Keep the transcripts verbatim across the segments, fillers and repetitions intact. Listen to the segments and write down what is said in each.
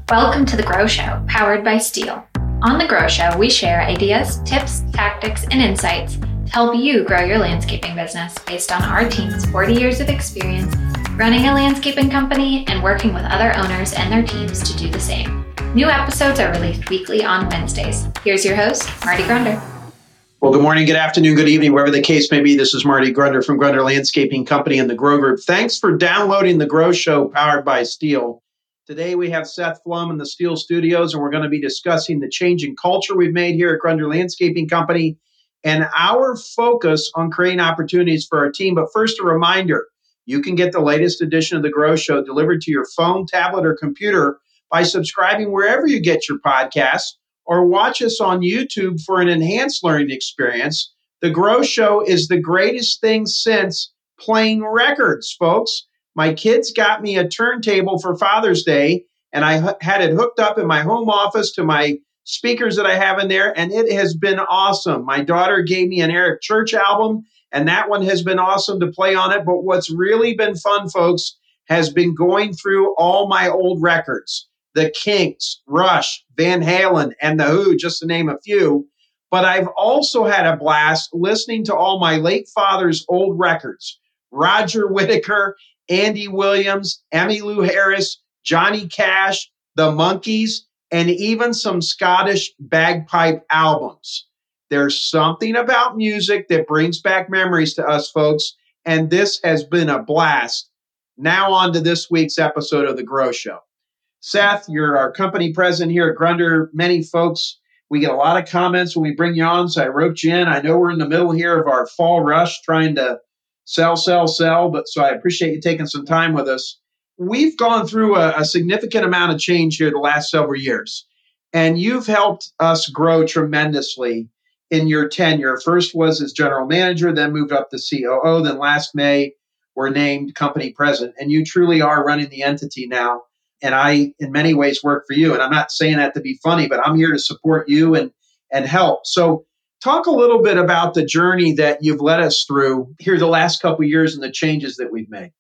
Welcome to The Grow Show, powered by Steel. On The Grow Show, we share ideas, tips, tactics, and insights to help you grow your landscaping business based on our team's forty years of experience running a landscaping company and working with other owners and their teams to do the same. New episodes are released weekly on Wednesdays. Here's your host, Marty Grunder. Well, good morning, good afternoon, good evening, wherever the case may be. This is Marty Grunder from Grunder Landscaping Company and the Grow Group. Thanks for downloading The Grow Show, powered by Steel. Today we have Seth Flum in the Steel Studios, and we're going to be discussing the changing culture we've made here at Grunder Landscaping Company and our focus on creating opportunities for our team. But first, a reminder, you can get the latest edition of The Grow Show delivered to your phone, tablet, or computer by subscribing wherever you get your podcasts, or watch us on YouTube for an enhanced learning experience. The Grow Show is the greatest thing since playing records, folks. My kids got me a turntable for Father's Day, and I h- had it hooked up in my home office to my speakers that I have in there, and it has been awesome. My daughter gave me an Eric Church album, and that one has been awesome to play on it. But what's really been fun, folks, has been going through all my old records. The Kinks, Rush, Van Halen, and The Who, just to name a few. But I've also had a blast listening to all my late father's old records. Roger Whittaker, Andy Williams, Emmylou Harris, Johnny Cash, the Monkees, and even some Scottish bagpipe albums. There's something about music that brings back memories to us, folks, and this has been a blast. Now on to this week's episode of The Grow Show. Seth, you're our company president here at Grunder. Many folks, we get a lot of comments when we bring you on, so I roped you in. I know we're in the middle here of our fall rush trying to sell, sell, sell, but so I appreciate you taking some time with us. We've gone through a, a significant amount of change here the last several years, and you've helped us grow tremendously in your tenure. First was as general manager, then moved up to C O O, then last May were named company president, and you truly are running the entity now. And I, in many ways, work for you. And I'm not saying that to be funny, but I'm here to support you and, and help. So talk a little bit about the journey that you've led us through here the last couple of years and the changes that we've made.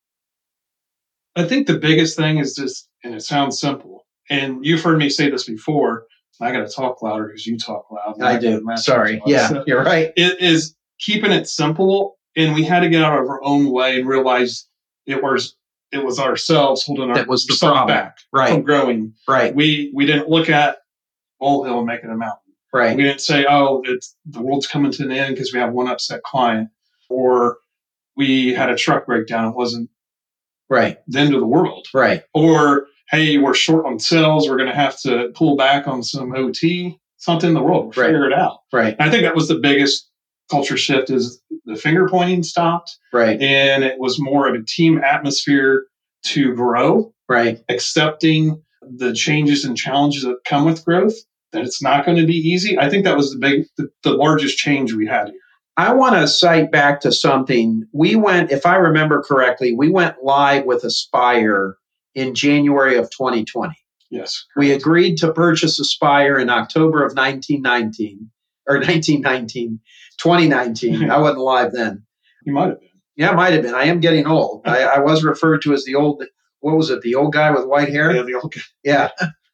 I think the biggest thing is just, and it sounds simple, and you've heard me say this before, I got to talk louder because you talk loud. I do. Sorry. Yeah, so you're right. It is keeping it simple. And we had to get out of our own way and realize it was it was ourselves holding our that was the ourselves problem. back Right. from growing. Right. We we didn't look at molehill and make it a mountain. Right. We didn't say, oh, it's the world's coming to an end because we have one upset client, or we had a truck breakdown. It wasn't right the end of the world. Right. Or, hey, we're short on sales. We're going to have to pull back on some O T. It's not in the world. We'll right. figure it out. Right. And I think that was the biggest culture shift, is the finger pointing stopped. Right. And it was more of a team atmosphere to grow. Right. Accepting the changes and challenges that come with growth, that it's not going to be easy. I think that was the big, the, the largest change we had here. I want to cite back to something. We went, if I remember correctly, we went live with Aspire in January of twenty twenty. Yes. We agreed to purchase Aspire in October of nineteen nineteen, or nineteen nineteen, twenty nineteen. I wasn't live then. You might have been. Yeah, I might have been. I am getting old. I, I was referred to as the old, what was it, the old guy with white hair? Yeah, the old guy. Yeah.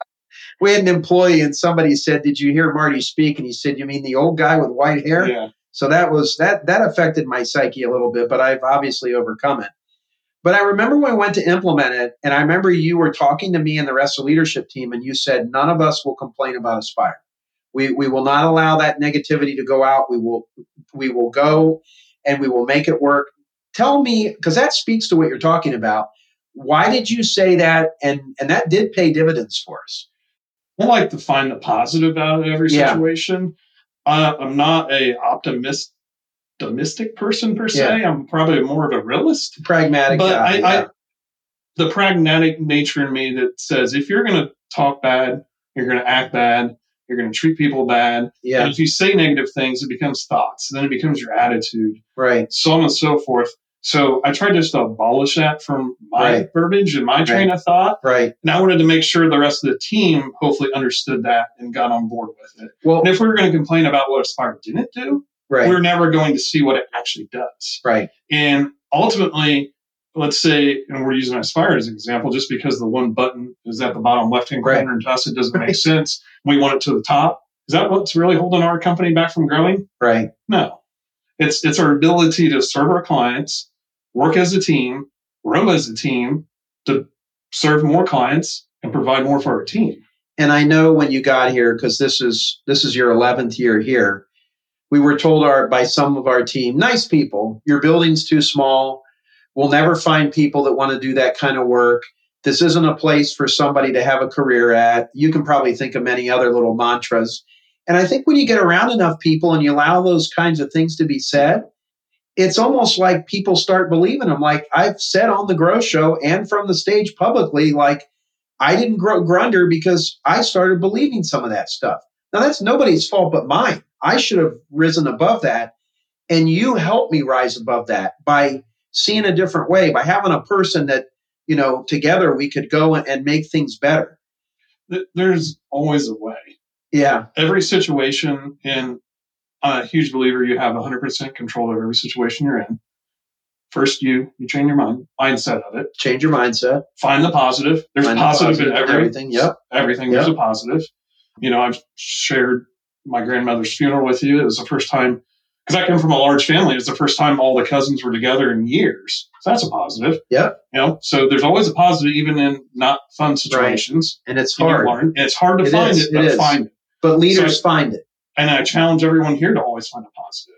We had an employee and somebody said, did you hear Marty speak? And he said, you mean the old guy with white hair? Yeah. So that was that that affected my psyche a little bit, but I've obviously overcome it. But I remember when I went to implement it, and I remember you were talking to me and the rest of the leadership team, and you said, none of us will complain about Aspire. We we will not allow that negativity to go out. We will we will go and we will make it work. Tell me, because that speaks to what you're talking about. Why did you say that? And and that did pay dividends for us. I like to find the positive out of every Yeah. situation. Uh, I'm not a optimist, optimistic person per se. Yeah. I'm probably more of a realist. Pragmatic But guy. I, yeah. I, the pragmatic nature in me that says, if you're going to talk bad, you're going to act bad, you're going to treat people bad. Yeah. And if you say negative things, it becomes thoughts. Then it becomes your attitude. Right. So on and so forth. So I tried just to abolish that from my Right. verbiage and my train Right. of thought. Right. And I wanted to make sure the rest of the team hopefully understood that and got on board with it. Well, And if we were going to complain about what Aspire didn't do, right. we're never going to see what it actually does. Right. And ultimately, let's say, and we're using Aspire as an example, just because the one button is at the bottom left-hand corner, Right. and to us it doesn't Right. make sense. We want it to the top. Is that what's really holding our company back from growing? Right. No. It's it's our ability to serve our clients, work as a team, grow as a team, to serve more clients and provide more for our team. And I know when you got here, because this is this is your eleventh year here, we were told our by some of our team, nice people, your building's too small. We'll never find people that want to do that kind of work. This isn't a place for somebody to have a career at. You can probably think of many other little mantras. And I think when you get around enough people and you allow those kinds of things to be said, it's almost like people start believing them. Like I've said on the Grow Show and from the stage publicly, like I didn't grow Grunder because I started believing some of that stuff. Now that's nobody's fault but mine. I should have risen above that. And you helped me rise above that by seeing a different way, by having a person that, you know, together we could go and make things better. There's always a way. Yeah. Every situation, and I'm a huge believer you have one hundred percent control of every situation you're in. First, you you train your mind, mindset of it. Change your mindset. Find the positive. There's Find the positive, positive in every, everything. Yep. Everything. Yep. There's a positive. You know, I've shared my grandmother's funeral with you. It was the first time, because I come from a large family, it was the first time all the cousins were together in years. So that's a positive. Yep. You know, so there's always a positive, even in not fun situations. Right. And it's You hard. learn. And it's hard to It find is. it, but It is. find it. But leaders So, find it. And I challenge everyone here to always find a positive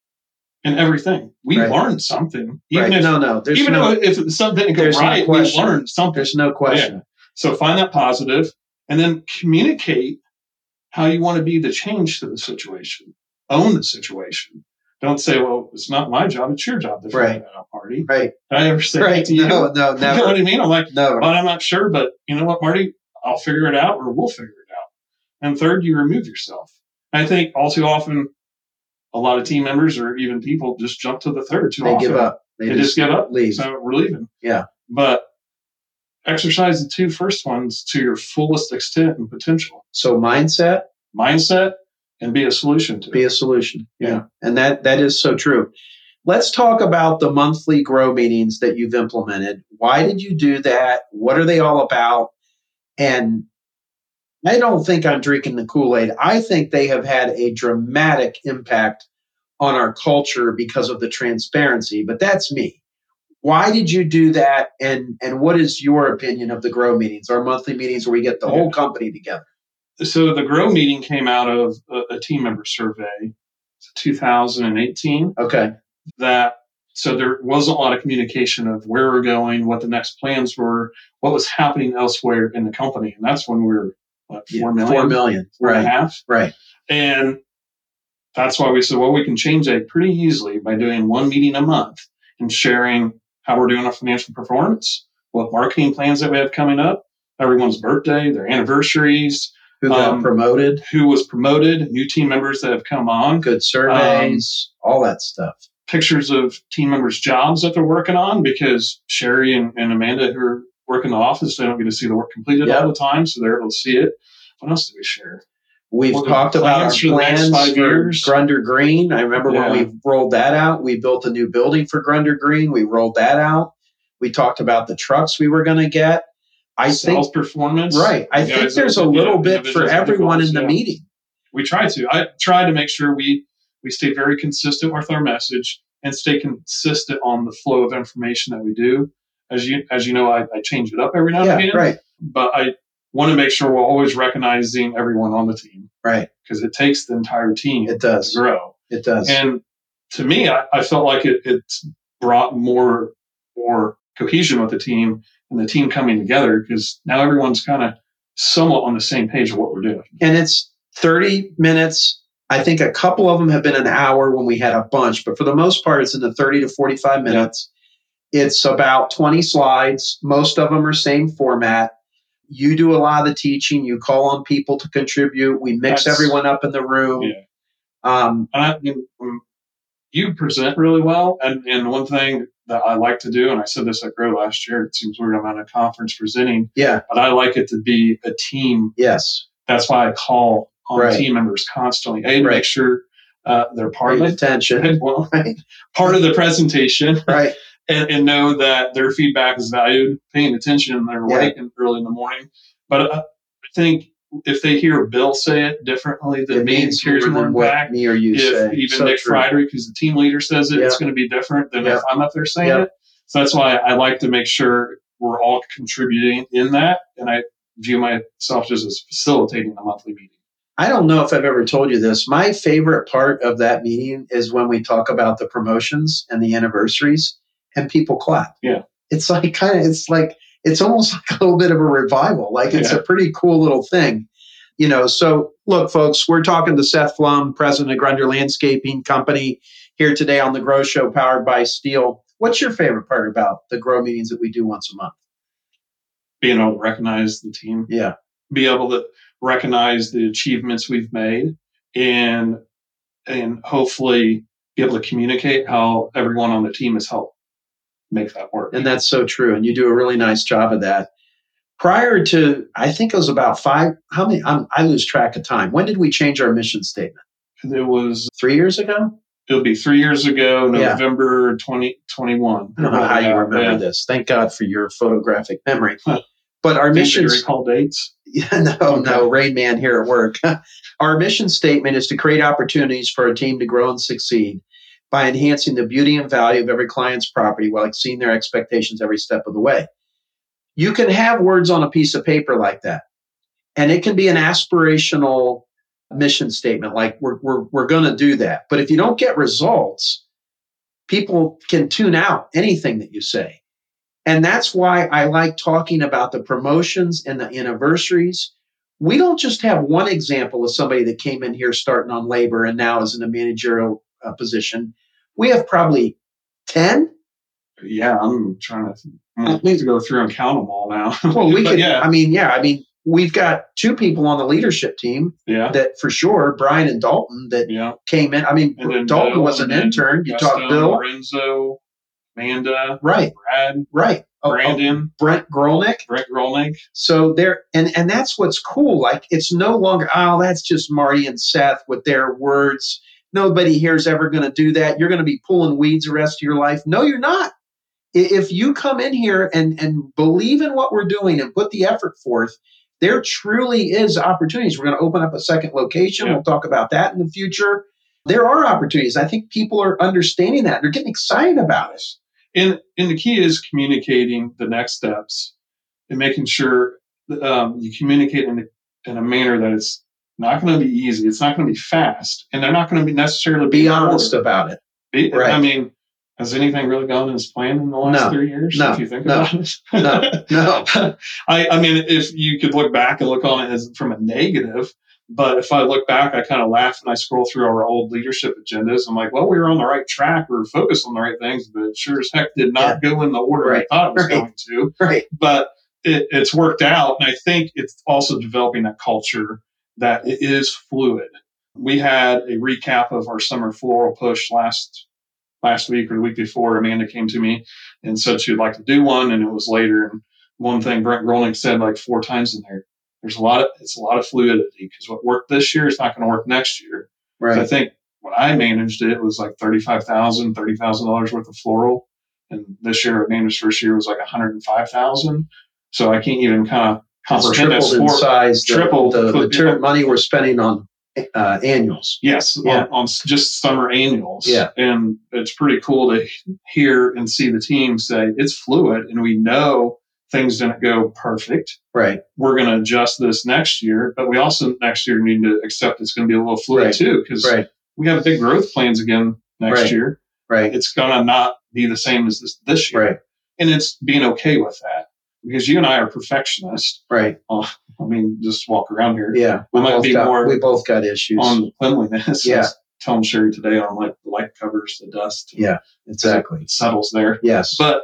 in everything. We Right. learned something. Even Right. if, no, no. There's even no, though if something didn't go there's no right, we question. learned something. There's no question. Yeah. So find that positive and then communicate how you want to be the change to the situation. Own the situation. Don't say, well, it's not my job, it's your job to figure Right. it out, Marty. Right. Did I ever say Right. that to you? No, no, You never. know what I mean? I'm like, Never. well, I'm not sure, but you know what, Marty? I'll figure it out, or we'll figure it out. And third, you remove yourself. I think all too often, a lot of team members or even people just jump to the third too They often. give up. They, just, give up. Leave. So we're leaving. Yeah. But exercise the two first ones to your fullest extent and potential. So mindset, Mindset, and be a solution to be it. a solution. Yeah. Yeah. And that that is so true. Let's talk about the monthly grow meetings that you've implemented. Why did you do that? What are they all about? And I don't think I'm drinking the Kool-Aid. I think they have had a dramatic impact on our culture because of the transparency, but that's me. Why did you do that? And and what is your opinion of the grow meetings, our monthly meetings where we get the Yeah. whole company together? So the Grow meeting came out of a, a team member survey, two thousand eighteen. Okay. That so there wasn't a lot of communication of where we're going, what the next plans were, what was happening elsewhere in the company, and that's when we were what, four Yeah, million, Four million. four and Right. a half, Right. and that's why we said, well, we can change that pretty easily by doing one meeting a month and sharing how we're doing our financial performance, what marketing plans that we have coming up, everyone's birthday, their anniversaries. Who got Um, promoted? Who was promoted, new team members that have come on, Good surveys, um, all that stuff. Pictures of team members' jobs that they're working on, because Sherry and, and Amanda, who are working in the office, they don't get to see the work completed Yep. all the time, so they're able to see it. What else did we share? We've What talked the about our plans for the next plans five for years? Grunder Green. I remember Yeah. when we rolled that out. We built a new building for Grunder Green. We rolled that out. We talked about the trucks we were going to get. I Sales think performance. right. I You think guys there's are- a little yeah, bit for individuals have everyone goals, in the yeah. meeting. We try to. I try to make sure we we stay very consistent with our message and stay consistent on the flow of information that we do. As you as you know, I, I change it up every now and Yeah, again. right, But I want to make sure we're always recognizing everyone on the team, right. because it takes the entire team It does. to grow. It does. And to me, I, I felt like it, it's brought more more cohesion with the team and the team coming together, because now everyone's kind of somewhat on the same page of what we're doing. And it's thirty minutes. I think a couple of them have been an hour when we had a bunch, but for the most part, it's in the thirty to forty-five minutes. It's about twenty slides. Most of them are same format. You do a lot of the teaching. You call on people to contribute. We mix That's- everyone up in the room. Yeah. Um, And I, you, you present really well. And, and one thing that I like to do, and I said this at Grow last year, it seems weird I'm at a conference presenting, yeah. but I like it to be a team. Yes. That's why I call on Right. team members constantly. A, to Right. make sure uh, they're part Pay of attention. well, Right. part of the presentation. Right. and, and know that their feedback is valued, paying attention, and they're awake Yeah. and early in the morning. But uh, I think if they hear Bill say it differently than It me, it means carries more more than what impact. me or you If say. even So Nick true. Friedrich, who's the team leader, says it, Yeah. it's going to be different than Yeah. if I'm up there saying Yeah. it. So that's why I like to make sure we're all contributing in that, and I view myself just as facilitating the monthly meeting. I don't know if I've ever told you this. My favorite part of that meeting is when we talk about the promotions and the anniversaries and people clap. Yeah. It's like kind of, it's like, it's almost like a little bit of a revival. Like it's Yeah. a pretty cool little thing. You know, so look, folks, we're talking to Seth Flum, president of Grunder Landscaping Company, here today on the Grow Show powered by Steel. What's your favorite part about the Grow meetings that we do once a month? Being able to recognize the team. Yeah. Be able to recognize the achievements we've made, and and hopefully be able to communicate how everyone on the team has helped make that work. And that's so true. And you do a really nice job of that. Prior to, I think it was about five, how many, I'm, I lose track of time. When did we change our mission statement? It was Three years ago? It'll be three years ago, Yeah. November twenty twenty-one. I don't know how you remember yeah. this. Thank God for your photographic memory. But our Think mission, you recall dates? yeah, no, Okay. no, Rain Man here at work. Our mission statement is to create opportunities for a team to grow and succeed by enhancing the beauty and value of every client's property while exceeding their expectations every step of the way. You can have words on a piece of paper like that, and it can be an aspirational mission statement, like we're we're we're going to do that. But if you don't get results, people can tune out anything that you say. And that's why I like talking about the promotions and the anniversaries. We don't just have one example of somebody that came in here starting on labor and now is in a managerial uh, position. We have probably ten. Yeah, I'm trying to. I need to go through and count them all now. Well, we But could. yeah, I mean, yeah. I mean, we've got two people on the leadership team yeah, that for sure, Brian and Dalton, that yeah. came in. I mean, And then Dalton Bill, was an and then intern. You Gusto, talked Bill, Lorenzo, Amanda, right? Brad, Right. Oh, oh, Brandon, Brent Grolnick. Brett Rolnick. So there, and and that's what's cool. Like it's no longer, oh, that's just Marty and Seth with their words. Nobody here is ever going to do that. You're going to be pulling weeds the rest of your life. No, you're not. I- If you come in here and and believe in what we're doing and put the effort forth, there truly is opportunities. We're going to open up a second location. Yeah. We'll talk about that in the future. There are opportunities. I think people are understanding that. They're getting excited about it. And and the key is communicating the next steps and making sure that, um, you communicate in a, in a manner that it's not going to be easy. It's not going to be fast, and they're not going to be necessarily Be be honest ordered. about it. Be, Right. I mean, has anything really gone as planned in the last No. three years? No. If you think No. about it, No. No. I, I mean, if you could look back and look on it as from a negative, but if I look back, I kind of laugh and I scroll through our old leadership agendas. I'm like, well, we were on the right track. We were focused on the right things, but it sure as heck did not go in the order Right. I thought it was Right. going to. Right. But it, it's worked out. And I think it's also developing a culture that it is fluid. We had a recap of our summer floral push last last week or the week before. Amanda came to me and said she'd like to do one, and it was later. And one thing Brent Grolnick said like four times in there, there's a lot of, it's a lot of fluidity, because what worked this year is not going to work next year. Right. I think when I managed it, it was like thirty-five thousand dollars, thirty thousand dollars worth of floral. And this year, I managed first year was like one hundred five thousand dollars. So I can't even kind of It's comprehend that tripled in sport. size. The, Tripled. the material money we're spending on uh, annuals. Yes, Yeah. on, on just summer annuals. Yeah. And it's pretty cool to hear and see the team say it's fluid, and we know things didn't go perfect. Right. We're going to adjust this next year, but we also next year need to accept it's going to be a little fluid Right. too, because Right. we have big growth plans again next Right. year. Right. It's going to not be the same as this, this year. Right. And it's being okay with that, because you and I are perfectionists. Right. Oh, I mean, just walk around here. Yeah. We We might both be got, more we both got issues. on the cleanliness. Yeah. I was telling Sherry today on like the light covers, the dust. Yeah. Exactly. It settles there. Yes. But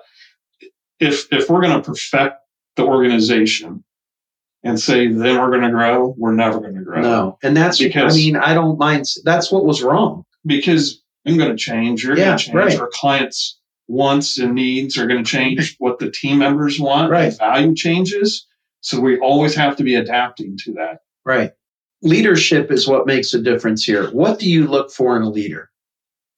if if we're going to perfect the organization and say then we're going to grow, we're never going to grow. No. And that's, Because- I mean, I don't mind. That's what was wrong. Because I'm going to change. You're Yeah, going to change. right. Our clients' wants and needs are going to change. What the team members want, Right. the value changes. So we always have to be adapting to that. Right. Leadership is what makes a difference here. What do you look for in a leader?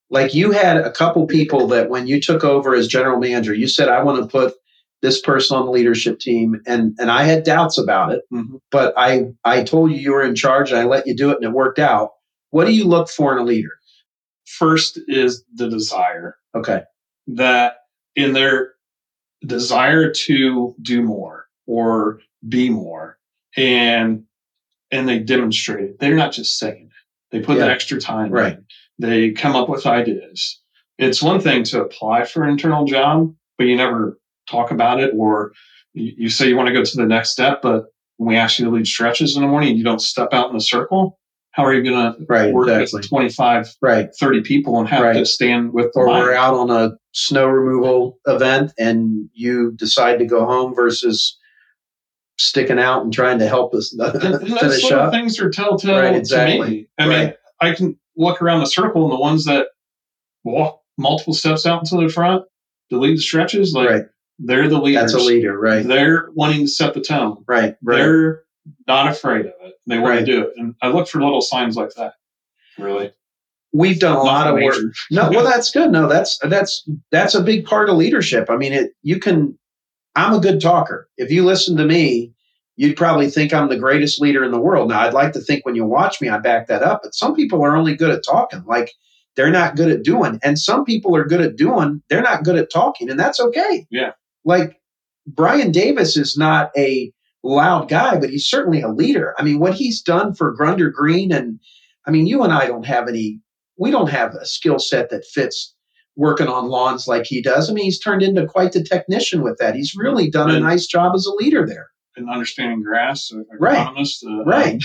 Like you had a couple people that when you took over as general manager, you said, I want to put this person on the leadership team. And, and I had doubts about it, mm-hmm. but I, I told you you were in charge and I let you do it and it worked out. What do you look for in a leader? First is the desire. Okay. That in their desire to do more or be more, and and they demonstrate it. They're not just saying it. They put yeah. the extra time right. in. They come up with ideas. It's one thing to apply for an internal job, but you never talk about it, or you, you say you want to go to the next step, but when we ask you to lead stretches in the morning, you don't step out in a circle. How are you going right, to work exactly. with twenty-five, right. thirty people and have right. to stand with the Or mic? we're out on a snow removal event and you decide to go home versus sticking out and trying to help us and, and finish those little up. Things are telltale right, exactly. to me. I right. mean, I can look around the circle and the ones that walk multiple steps out into the front to lead the stretches, like right. they're the leaders. That's a leader, right? They're wanting to set the tone. Right, right. They're not afraid of it. They want right. to do it. And I look for little signs like that, really. We've done a lot of work. Major. No, well, that's good. No, that's that's that's a big part of leadership. I mean, it. You can. I'm a good talker. If you listen to me, you'd probably think I'm the greatest leader in the world. Now, I'd like to think when you watch me, I back that up. But some people are only good at talking. Like they're not good at doing. And some people are good at doing. They're not good at talking, and that's okay. Yeah. Like Brian Davis is not a loud guy, but he's certainly a leader. I mean, what he's done for Grunder Green, and I mean, you and I don't have any. We don't have a skill set that fits working on lawns like he does. I mean, he's turned into quite the technician with that. He's really done and, a nice job as a leader there. And understanding grass, right. agronomist, uh, right.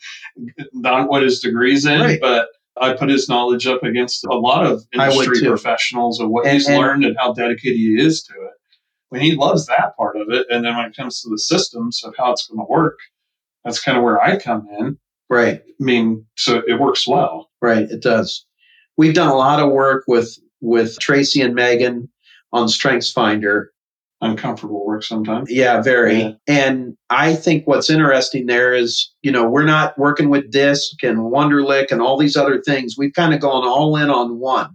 not what his degree's in, right. but I put his knowledge up against a lot of industry professionals of what and, he's and, learned and how dedicated he is to it. I mean, he loves that part of it. And then when it comes to the systems of how it's going to work, that's kind of where I come in. Right. I mean, so it works well. Right. It does. We've done a lot of work with, with Tracy and Megan on StrengthsFinder. Uncomfortable work sometimes. Yeah, very. Yeah. And I think what's interesting there is, you know, we're not working with DISC and Wonderlic and all these other things. We've kind of gone all in on one.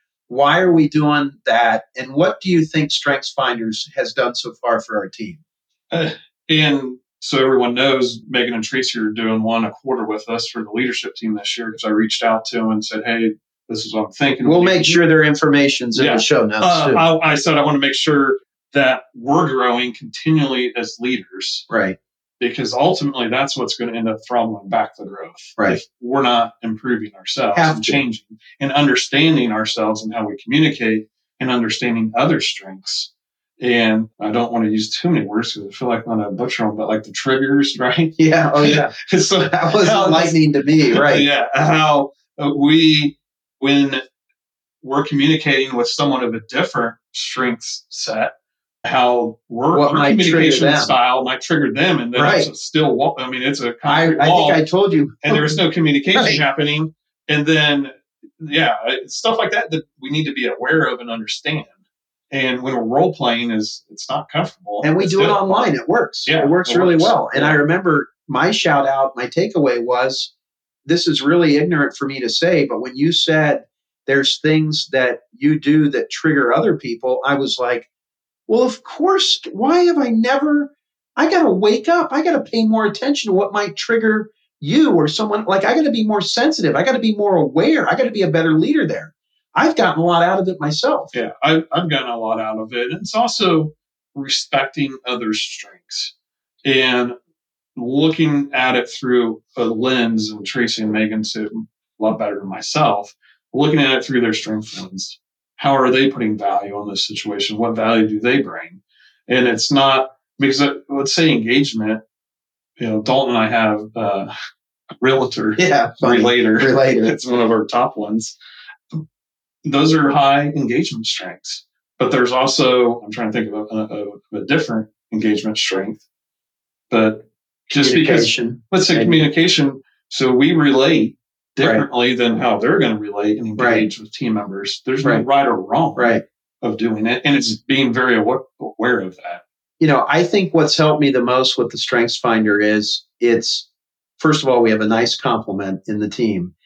Why are we doing that? And what do you think StrengthsFinders has done so far for our team? Uh, and so everyone knows, Megan and Tracy are doing one a quarter with us for the leadership team this year, because I reached out to them and said, hey, this is what I'm thinking. We'll make sure their information's in yeah. the show notes uh, too. I, I said I want to make sure that we're growing continually as leaders. Right. Because ultimately that's what's going to end up throttling back the growth. Right. If we're not improving ourselves Have and to. changing and understanding ourselves and how we communicate and understanding other strengths. And I don't want to use too many words because I feel like I'm going to butcher them, but like the triggers, right? Yeah. Oh, yeah. so that was enlightening to me, right? Yeah. How we, when we're communicating with someone of a different strengths set, how we're, what our communication style might trigger them, and then right. it's still, I mean, it's a I, concrete I wall, think I told you, and there was no communication right. happening, and then yeah, stuff like that that we need to be aware of and understand. And when we're role playing, is it's not comfortable, and we it's do difficult. it online. It works. Yeah, it works it really works. well. And yeah. I remember my shout out, my takeaway was, this is really ignorant for me to say, but when you said there's things that you do that trigger other people, I was like, well, of course, why have I never, I got to wake up. I got to pay more attention to what might trigger you or someone. Like, I got to be more sensitive. I got to be more aware. I got to be a better leader there. I've gotten a lot out of it myself. Yeah, I, I've gotten a lot out of it. And it's also respecting others' strengths and looking at it through a lens, and Tracy and Megan said a lot better than myself, looking at it through their strength lens. How are they putting value on this situation? What value do they bring? And it's not because, uh, let's say engagement, you know, Dalton and I have uh, a realtor, yeah, relator. relator. It's one of our top ones. Those are high engagement strengths. But there's also, I'm trying to think of a, a, a different engagement strength. But just because, let's say Maybe. communication, so we relate differently right. than how they're going to relate and engage right. with team members. There's right. no right or wrong right. of doing it. And it's being very aware of that. You know, I think what's helped me the most with the StrengthsFinder is it's, first of all, we have a nice complement in the team.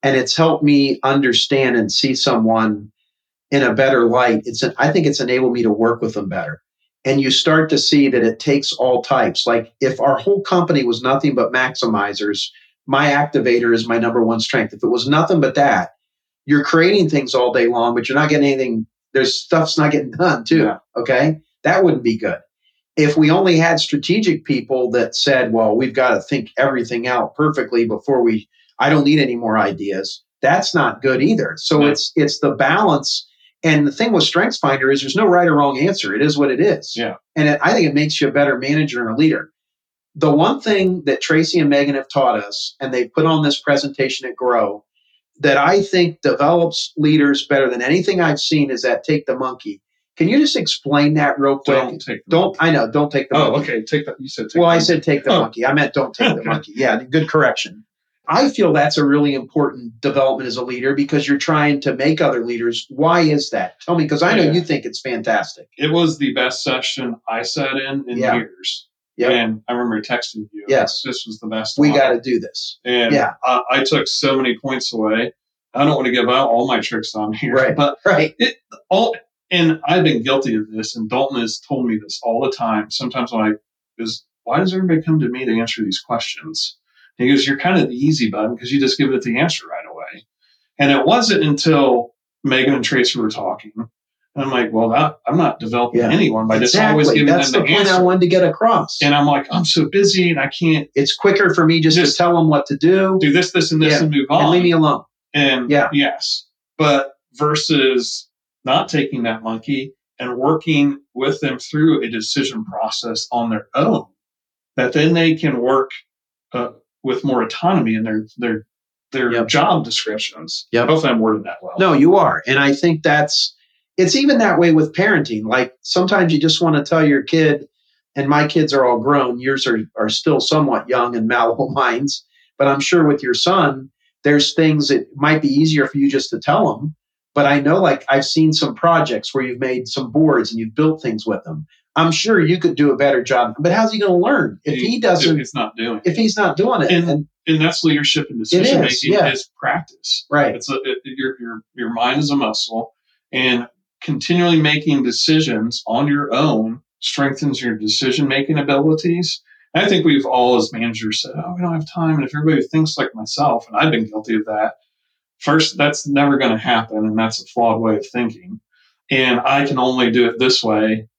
and it's helped me understand and see someone in a better light. It's an, I think it's enabled me to work with them better. And you start to see that it takes all types. Like if our whole company was nothing but maximizers, my activator is my number one strength. If it was nothing but that, you're creating things all day long, but you're not getting anything. There's stuff's not getting done too. Yeah. Okay. That wouldn't be good. If we only had strategic people that said, well, we've got to think everything out perfectly before we, I don't need any more ideas. That's not good either. So No. it's, it's the balance. And the thing with StrengthsFinder is there's no right or wrong answer. It is what it is. Yeah. And it, I think it makes you a better manager and a leader. The one thing that Tracy and Megan have taught us, and they put on this presentation at Grow, that I think develops leaders better than anything I've seen is that take the monkey. Can you just explain that real quick? Don't take the Don't, I know, don't take the Oh, monkey. okay. Take that. You said take Well, the I said take the Oh. monkey. I meant don't take the Okay. monkey. Yeah, good correction. I feel that's a really important development as a leader because you're trying to make other leaders. Why is that? Tell me, because I know Yeah. you think it's fantastic. It was the best session I sat in in Yeah. years. Yep. And I remember texting you. Yes. This was the best We one. got to do this. And Yeah. I, I took so many points away. I don't want to give out all my tricks on here. Right. But Right. it all and I've been guilty of this, and Dalton has told me this all the time. Sometimes when I is why does everybody come to me to answer these questions? And he goes, you're kind of the easy button because you just give it the answer right away. And it wasn't until Megan and Tracy were talking. And I'm like, well, that, I'm not developing Yeah. anyone by Exactly. just always giving That's them the the, point answer. I wanted to get across. And I'm like, I'm so busy and I can't It's quicker for me just, Just to tell them what to do do this, this, and this Yeah. and move on. and leave me alone. And Yeah. yes, but versus not taking that monkey and working with them through a decision process on their own, that then they can work uh, with more autonomy in their their their Yep. job descriptions. Yep. Hopefully, I'm worded that well. No, you are. And I think that's, it's even that way with parenting. Like sometimes you just want to tell your kid, and my kids are all grown, yours are, are still somewhat young and malleable minds. But I'm sure with your son, there's things that might be easier for you just to tell him. But I know, like, I've seen some projects where you've made some boards and you've built things with them. I'm sure you could do a better job. But how's he going to learn if he doesn't, It's not doing. if he's not doing it? And- And, And that's leadership and decision is, making yeah. is practice. right. It's a, it, your your your mind is a muscle, and continually making decisions on your own strengthens your decision making abilities. And I think we've all, as managers, said, "Oh, we don't have time." And if everybody thinks like myself, and I've been guilty of that, first, that's never going to happen, and that's a flawed way of thinking. And I can only do it this way,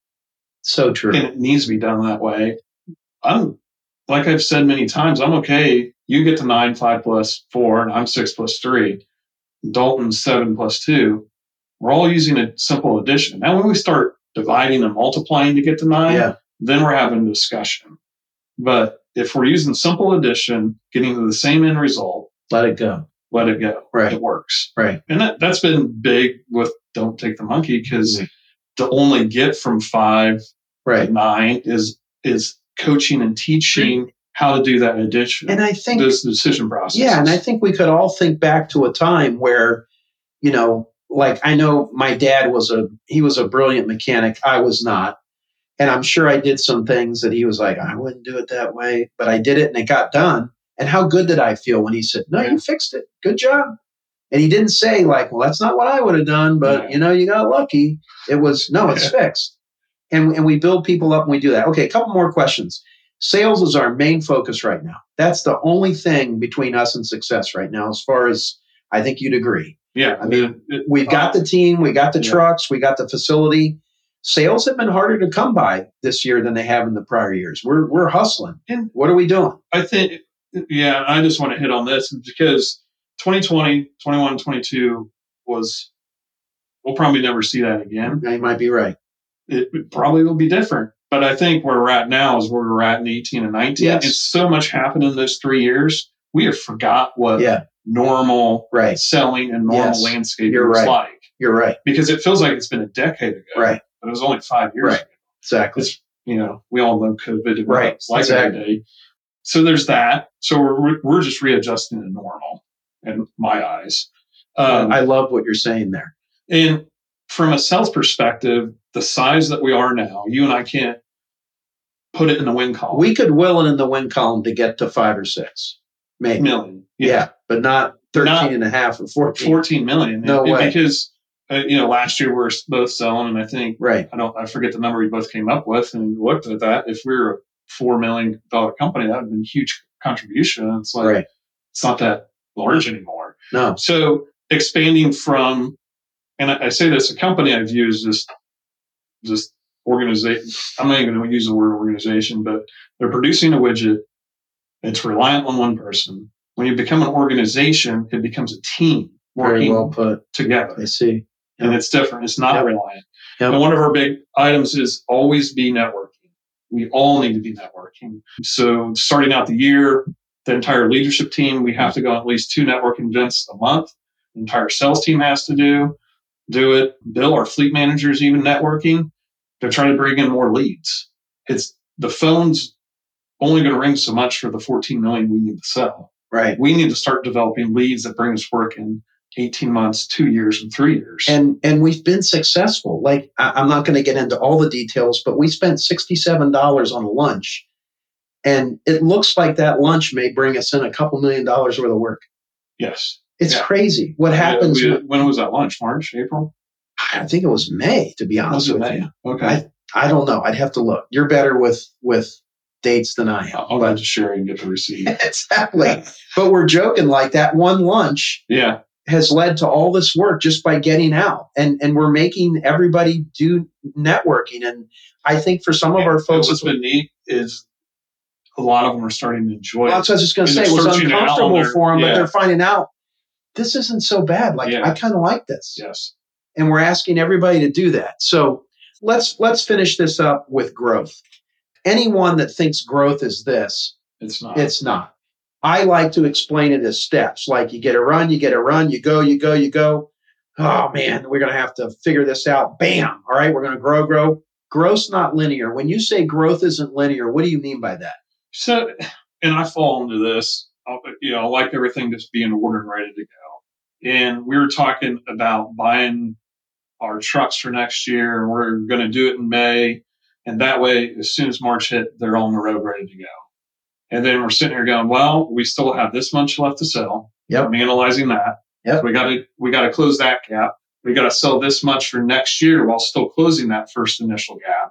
So true. and it needs to be done that way. I'm like I've said many times, I'm okay. You get to nine, five plus four, and I'm six plus three. Dalton's seven plus two. We're all using a simple addition. Now, when we start dividing and multiplying to get to nine, Yeah. then we're having a discussion. But if we're using simple addition, getting to the same end result, Let it go. let it go. Right. It works. Right. And that, that's been big with Don't Take the Monkey, because Mhm. to only get from five Right. to nine is is coaching and teaching how to do that addition. And I think, Those decision processes. yeah, and I think we could all think back to a time where, you know, like I know my dad was a, he was a brilliant mechanic. I was not. And I'm sure I did some things that he was like, I wouldn't do it that way, but I did it and it got done. And how good did I feel when he said, no, Yeah. you fixed it. Good job. And he didn't say like, well, that's not what I would have done, but Yeah. you know, you got lucky. It was, no, it's Yeah. fixed. And, and we build people up and we do that. Okay, a couple more questions. Sales is our main focus right now. That's the only thing between us and success right now, as far as I think you'd agree. Yeah. I mean, it- We've got the team, we got the Yeah. trucks, we got the facility. Sales have been harder to come by this year than they have in the prior years. We're we're hustling. And- What are we doing? I think, yeah, I just want to hit on this because twenty twenty, twenty-one, twenty-two was, we'll probably never see that again. You might be right. It, it probably will be different. But I think where we're at now is where we're at in eighteen and nineteen. Yes. It's so much happened in those three years. We have forgot what Yeah, normal right. selling and normal Yes. landscaping You're was right. like. You're right. Because it feels like it's been a decade ago. Right. But it was only five years Right. ago. Exactly. It's, you know, we all know COVID and Right. what it's like Exactly. every day. So there's that. So we're we're just readjusting to normal in my eyes. Um, I love what you're saying there. and from a sales perspective, the size that we are now, you and I can't put it in the win column. We could will it in the win column to get to five or six, maybe. million. Yeah, but not thirteen not and a half or fourteen. fourteen million. No and, way. Because, uh, you know, last year we were both selling, and I think, right. I don't, I forget the number we both came up with, and we looked at that. If we were a four million dollars company, that would have been a huge contribution. It's like, right. it's not that large anymore. No. So expanding from, and I, I say this, a company I view as just, just organization. I'm not even going to use the word organization, but they're producing a widget. It's reliant on one person. When you become an organization, it becomes a team working Very well put. together. I see. Yep. And it's different. It's not Yep. reliant. Yep. And one of our big items is always be networking. We all need to be networking. So starting out the year, the entire leadership team, we have to go on at least two networking events a month. The entire sales team has to do, do it. Bill, our fleet managers, even networking. They're trying to bring in more leads. It's the phone's only going to ring so much for the fourteen million we need to sell. Right. We need to start developing leads that bring us work in eighteen months, two years, and three years. And and we've been successful. Like, I, I'm not going to get into all the details, but we spent sixty-seven dollars on a lunch. And it looks like that lunch may bring us in a couple million dollars worth of work. Yes. It's Yeah. crazy. What happens? Yeah, we, when was that lunch? March, April? I think it was May, to be honest Was it with May? you. Okay. I, I don't know. I'd have to look. You're better with with dates than I am. I'll go to Sherry and get the receipt. Exactly. But we're joking, like that one lunch yeah. has led to all this work just by getting out. And and we're making everybody do networking. And I think for some of our folks, what's been neat is a lot of them are starting to enjoy well, it. that's what I was just going to say. It was uncomfortable for them, yeah. But they're finding out this isn't so bad. Like, yeah. I kind of like this. Yes. And we're asking everybody to do that. So let's let's finish this up with growth. Anyone that thinks growth is this, it's not. It's not. I like to explain it as steps. Like, you get a run, you get a run, you go, you go, you go. Oh man, we're going to have to figure this out. Bam. All right, we're going to grow, grow. Growth's not linear. When you say growth isn't linear, what do you mean by that? So, and I fall into this, you know, I like everything just being ordered and ready to go. And we were talking about buying our trucks for next year, and we're going to do it in May. And that way, as soon as March hit, they're on the road ready to go. And then we're sitting here going, well, we still have this much left to sell. Yep. I'm analyzing that. Yep. So we got to we got to close that gap. We got to sell this much for next year while still closing that first initial gap.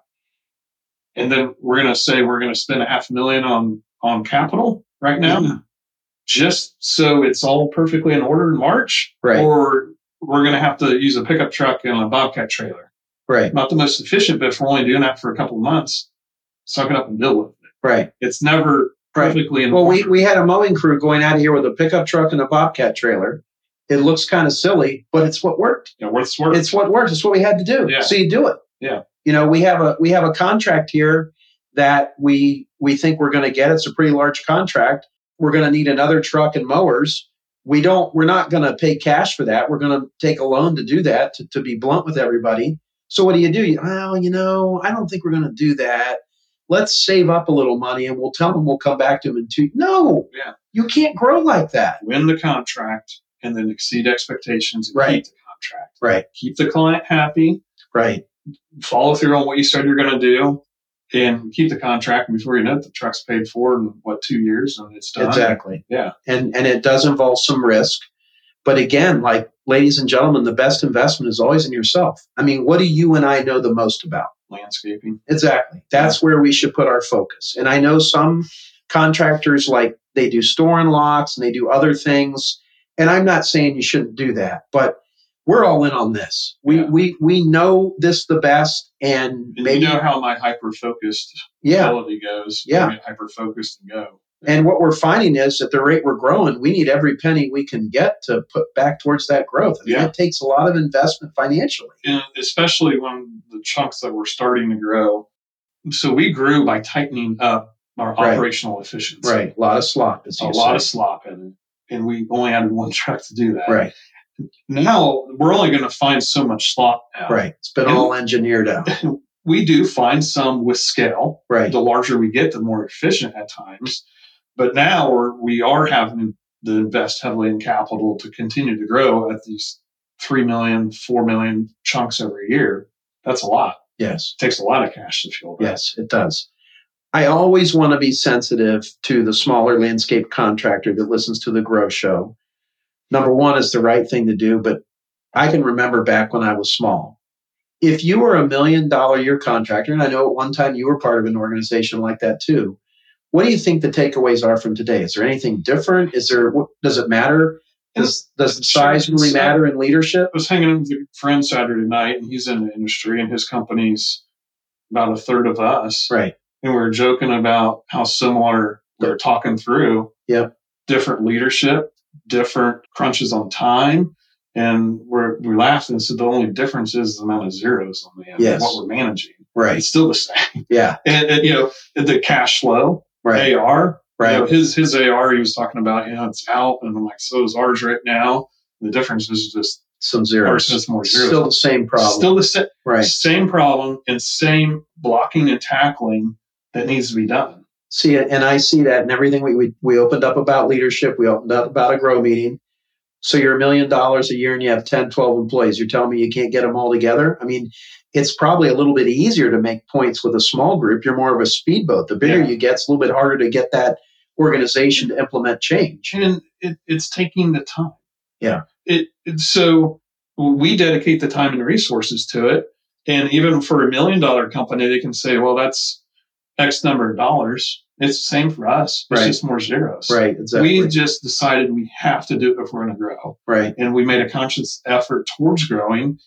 And then we're going to say we're going to spend a half a million on on capital right now, yeah. just so it's all perfectly in order in March. Right. Or we're going to have to use a pickup truck and a Bobcat trailer. Right. Not the most efficient, but if we're only doing that for a couple of months, suck it up and deal with it. Right. It's never perfectly in well, order. we, we had a mowing crew going out of here with a pickup truck and a Bobcat trailer. It looks kind of silly, but it's what worked. Yeah, what's worked. It's what worked. It's what we had to do. Yeah. So you do it. Yeah. You know, we have a we have a contract here that we we think we're going to get. It's a pretty large contract. We're going to need another truck and mowers. We don't. We're not going to pay cash for that. We're going to take a loan to do that. To, to be blunt with everybody. So what do you do? You, well, you know, I don't think we're going to do that. Let's save up a little money and we'll tell them we'll come back to them in two. No, yeah. You can't grow like that. Win the contract and then exceed expectations and right. keep the contract. Right. Keep the client happy. Right. Follow through on what you said you're going to do and keep the contract. And before you know it, the truck's paid for in what, two years and it's done. Exactly. Yeah. And and it does involve some risk. But again, like, ladies and gentlemen, the best investment is always in yourself. I mean, what do you and I know the most about? Landscaping. Exactly. That's where we should put our focus. And I know some contractors, like, they do store and locks and they do other things. And I'm not saying you shouldn't do that, but we're all in on this. We yeah. we we know this the best, and, and maybe you know how my hyper focused yeah. ability goes. Yeah, get hyper focused and go. And what we're finding is, at the rate we're growing, we need every penny we can get to put back towards that growth. I mean, yeah. it takes a lot of investment financially. And especially when the chunks that we're starting to grow. So we grew by tightening up our right. operational efficiency. Right. A lot of slop. As you a say. lot of slop in it. And we only added one truck to do that. Right. Now we're only going to find so much slop now. Right. It's been and all engineered out. We do find some with scale. Right. The larger we get, the more efficient at times. But now we're, we are having to invest heavily in capital to continue to grow at these three million, four million chunks every year. That's a lot. Yes. It takes a lot of cash to fuel that. Yes, it does. I always want to be sensitive to the smaller landscape contractor that listens to the Grow Show. number one, it's the right thing to do. But I can remember back when I was small. If you were a million dollar year contractor, and I know at one time you were part of an organization like that too, what do you think the takeaways are from today? Is there anything different? Is there, does it matter? Does, does the size really matter in leadership? I was hanging with a friend Saturday night, and he's in the industry, and his company's about a third of us. Right. And we were joking about how similar we were talking through. Yep. Different leadership, different crunches on time. And we're, we laughed and said the only difference is the amount of zeros on the end yes. of what we're managing. Right. It's still the same. Yeah. And, and you know, the cash flow, right. A R, right. You know, his his A R he was talking about, you know, it's out, and I'm like, so is ours right now. The difference is just some zeros. Just more zeros. Still the same problem. Still the same right. same problem and same blocking and tackling that needs to be done. See it, and I see that in everything we, we we opened up about leadership. We opened up about a grow meeting. So you're a million dollars a year and you have ten, twelve employees. You're telling me you can't get them all together? I mean, it's probably a little bit easier to make points with a small group. You're more of a speedboat. The bigger yeah. you get, it's a little bit harder to get that organization to implement change. And it, it's taking the time. Yeah. It, it so we dedicate the time and resources to it. And even for a million dollar company, they can say, well, that's X number of dollars. It's the same for us. It's right. just more zeros. Right. Exactly. We just decided we have to do it if we're going to grow. Right. And we made a conscious effort towards growing.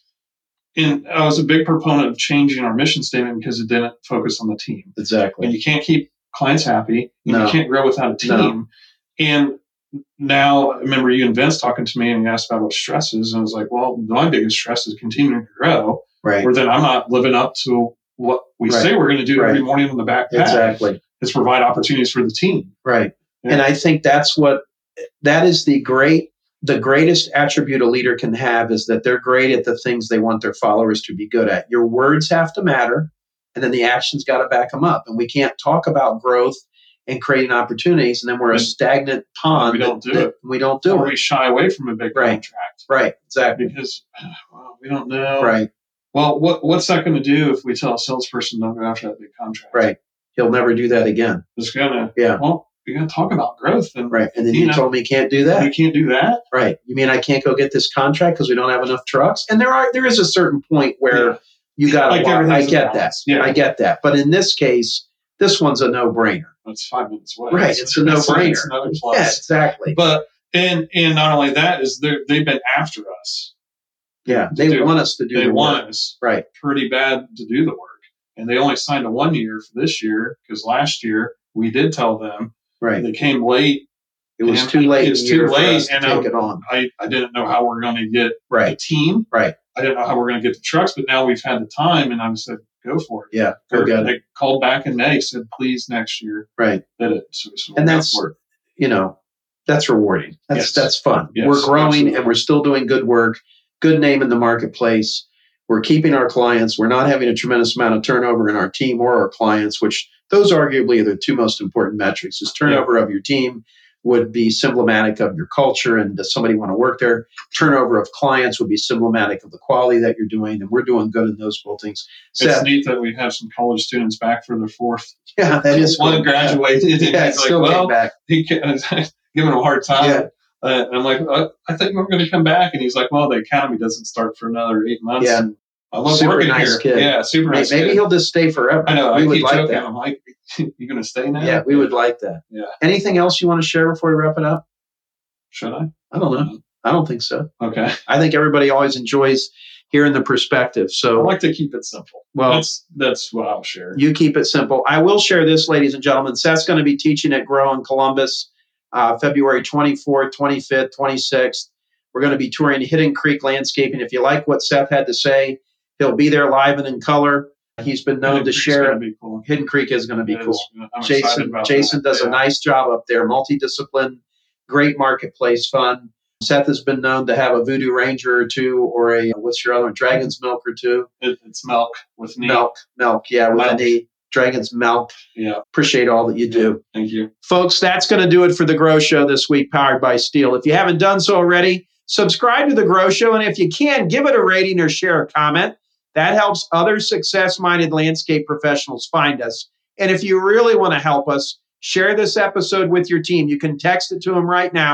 And I was a big proponent of changing our mission statement because it didn't focus on the team. Exactly. And you can't keep clients happy. And no. You can't grow without a team. No. And now, I remember you and Vince talking to me and you asked about what stress is. And I was like, well, my biggest stress is continuing to grow. Right. Or then I'm not living up to what we right. say we're going to do right. every morning on the back path. Exactly. Is provide opportunities for the team. Right. Yeah. And I think that's what, that is the great, the greatest attribute a leader can have is that they're great at the things they want their followers to be good at. Your words have to matter, and then the actions got to back them up. And we can't talk about growth and creating opportunities, and then we're a stagnant pond. We don't do that, it. We don't do or it. We shy away from a big right. contract. Right. Exactly. Because well, we don't know. Right. Well, what what's that going to do if we tell a salesperson don't go after that big contract? Right. He'll never do that again. It's gonna. Yeah. Well, you're gonna talk about growth, and right. And then you, you know, told me you can't do that. You can't do that. Right. You mean I can't go get this contract because we don't have enough trucks? And there are there is a certain point where. Yeah. You got like to. I get that. Yeah. I get that. But in this case, this one's a no-brainer. It's five minutes away. Right. It's, it's a no-brainer. It's another plus. Yeah, exactly. But and and not only that is they they've been after us. Yeah. They do, want us to do. They the want work. us. Right. Pretty bad to do the work, and they only signed a one year for this year because last year we did tell them. Right. They came late. It was too late. It was too late, to and take I, it on. I, I didn't know how we're going to get right. a team. Right. I didn't know how we're going to get the trucks, but now we've had the time, and I said, "Go for it." Yeah, go get they it. Called back in May, said, "Please next year." Right. Did it. So, so and that's work. You know, that's rewarding. That's yes. that's fun. Yes, we're growing, absolutely. And we're still doing good work. Good name in the marketplace. We're keeping our clients. We're not having a tremendous amount of turnover in our team or our clients, which those arguably are the two most important metrics. Is turnover yeah. of your team would be symptomatic of your culture and does somebody want to work there? Turnover of clients would be symptomatic of the quality that you're doing, and we're doing good in those both things. It's Seth, neat that we have some college students back for their fourth. Yeah, that is one cool. graduated. Yeah, and yeah he's like, still well, back. He can, giving him a hard time. Yeah. Uh, and I'm like, uh, I think we're going to come back, and he's like, well, the academy doesn't start for another eight months. Yeah. And I love super working nice here. Kid. Yeah, super nice. Maybe kid. he'll just stay forever. I know. We I would keep like joking. that. I'm like, you going to stay now? Yeah, we would like that. Yeah. Anything else you want to share before we wrap it up? Should I? I don't know. I don't think so. Okay. I think everybody always enjoys hearing the perspective. So I like to keep it simple. Well, that's that's what I'll share. You keep it simple. I will share this, ladies and gentlemen. Seth's going to be teaching at Grow in Columbus, uh, February twenty-fourth, twenty-fifth, twenty-sixth. We're going to be touring Hidden Creek Landscaping. If you like what Seth had to say, he'll be there live and in color. He's been known Hidden to Creek's share. Be cool. Hidden Creek is going to be it cool. Is, I'm Jason Jason that. does yeah. a nice job up there, multidiscipline, great marketplace fun. Seth has been known to have a Voodoo Ranger or two, or a, what's your other one, Dragon's Milk or two? It, it's milk with knee. Milk, milk, yeah, with milk. a knee. Dragon's Milk. Yeah. Appreciate all that you do. Thank you. Folks, that's going to do it for The Grow Show this week, powered by Steel. If you haven't done so already, subscribe to The Grow Show, and if you can, give it a rating or share a comment. That helps other success-minded landscape professionals find us. And if you really want to help us, share this episode with your team. You can text it to them right now,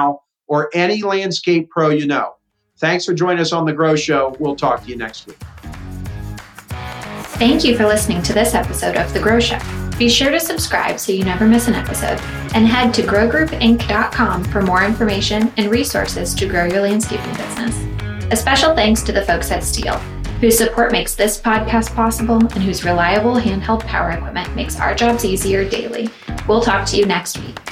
or any landscape pro you know. Thanks for joining us on The Grow Show. We'll talk to you next week. Thank you for listening to this episode of The Grow Show. Be sure to subscribe so you never miss an episode, and head to grow group inc dot com for more information and resources to grow your landscaping business. A special thanks to the folks at Stihl, whose support makes this podcast possible and whose reliable handheld power equipment makes our jobs easier daily. We'll talk to you next week.